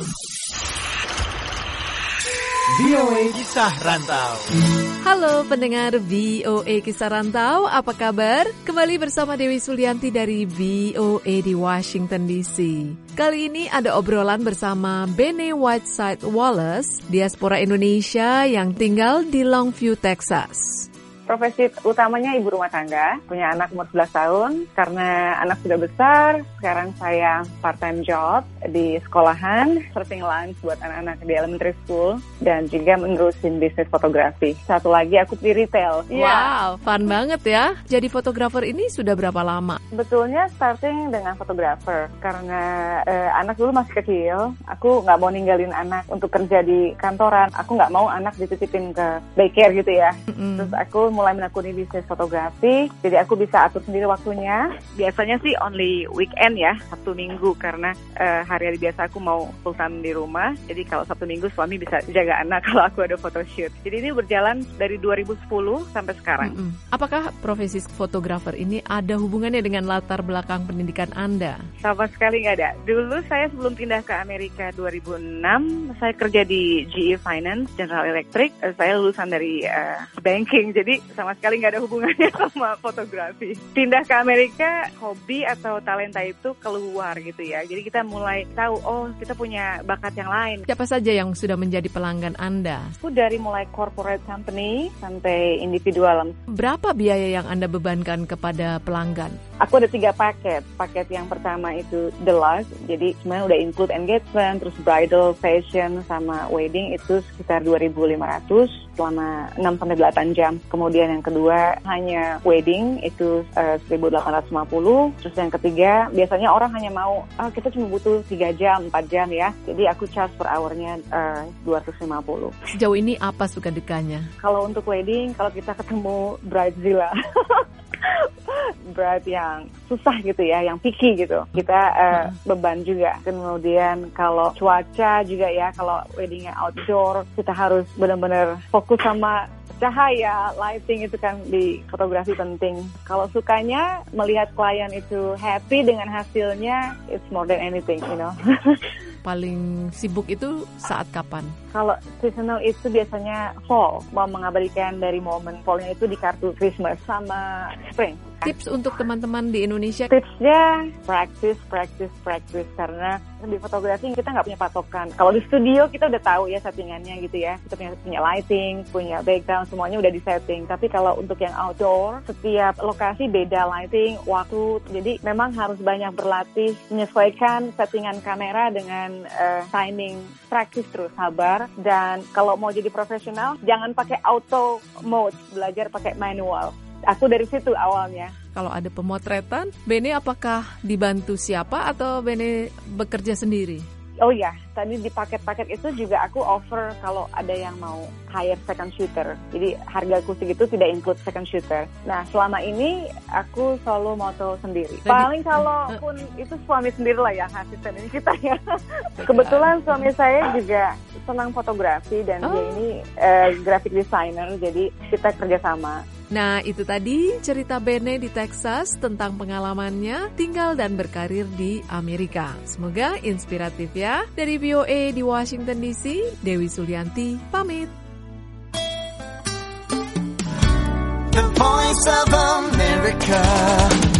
VOA Kisah Rantau. Halo pendengar VOA Kisah Rantau, apa kabar? Kembali bersama Dewi Sulianti dari VOA di Washington DC. Kali ini ada obrolan bersama Bene Whiteside Wallace, diaspora Indonesia yang tinggal di Longview, Texas. Profesi utamanya ibu rumah tangga, punya anak umur 11 tahun. Karena anak sudah besar, sekarang saya part-time job di sekolahan, serving lunch buat anak-anak di elementary school, dan juga menerusin bisnis fotografi. Satu lagi aku di retail. Wow, fun banget ya. Jadi fotografer ini sudah berapa lama? Betulnya starting dengan fotografer, karena anak dulu masih kecil, aku nggak mau ninggalin anak untuk kerja di kantoran. Aku nggak mau anak dititipin ke daycare gitu ya. Terus aku mulai menekuni bisnis fotografi, jadi aku bisa atur sendiri waktunya. Biasanya sih only weekend ya, Sabtu Minggu, karena hari-hari biasa aku mau full time di rumah. Jadi kalau Sabtu Minggu suami bisa jaga anak kalau aku ada photoshoot. Jadi ini berjalan dari 2010 sampai sekarang. Apakah profesi fotografer ini ada hubungannya dengan latar belakang pendidikan Anda? Sama sekali nggak ada. Dulu saya sebelum pindah ke Amerika 2006, saya kerja di GE Finance, General Electric. Saya lulusan dari banking, jadi sama sekali nggak ada hubungannya sama fotografi. Pindah ke Amerika, hobi atau talenta itu keluar gitu ya. Jadi kita mulai tahu, oh kita punya bakat yang lain. Siapa saja yang sudah menjadi pelanggan Anda? Aku dari mulai corporate company sampai individual. Berapa biaya yang Anda bebankan kepada pelanggan? Aku ada 3 paket. Paket yang pertama itu deluxe, jadi sebenarnya udah include engagement, terus bridal, fashion, sama wedding itu sekitar 2.500 selama 6-8 jam. Kemudian yang kedua hanya wedding itu 1.850. Terus yang ketiga biasanya orang hanya mau kita cuma butuh 3 jam, 4 jam ya. Jadi aku charge per hournya 250. Sejauh ini apa suka dukanya? Kalau untuk wedding, kalau kita ketemu bridezilla bride yang susah gitu ya, yang picky gitu, kita beban juga. Kemudian kalau cuaca juga ya, kalau weddingnya outdoor, kita harus benar-benar fokus sama cahaya, lighting itu kan di fotografi penting. Kalau sukanya melihat klien itu happy dengan hasilnya, it's more than anything, you know. Paling sibuk itu saat kapan? Kalau seasonal itu biasanya fall, mau mengabadikan dari momen fallnya itu di kartu Christmas sama spring. Tips untuk teman-teman di Indonesia? Tipsnya practice, karena di fotografi kita nggak punya patokan. Kalau di studio kita udah tahu ya settingannya gitu ya, kita punya lighting, punya background, semuanya udah disetting. Tapi kalau untuk yang outdoor, setiap lokasi beda lighting, waktu, jadi memang harus banyak berlatih, menyesuaikan settingan kamera dengan timing, practice terus, sabar. Dan kalau mau jadi profesional, jangan pakai auto mode, belajar pakai manual. Aku dari situ awalnya. Kalau ada pemotretan, Bene apakah dibantu siapa atau Bene bekerja sendiri? Oh ya, tadi di paket-paket itu juga aku offer kalau ada yang mau hire second shooter. Jadi hargaku segitu tidak include second shooter. Nah selama ini aku solo moto sendiri. Paling kalau pun itu suami sendiri lah yang asisten ini kita ya. Kebetulan suami saya juga senang fotografi dan dia ini graphic designer, jadi kita kerjasama. Nah, itu tadi cerita Bene di Texas tentang pengalamannya tinggal dan berkarir di Amerika. Semoga inspiratif ya. Dari VOA di Washington DC, Dewi Sulianti pamit. The Voice of America.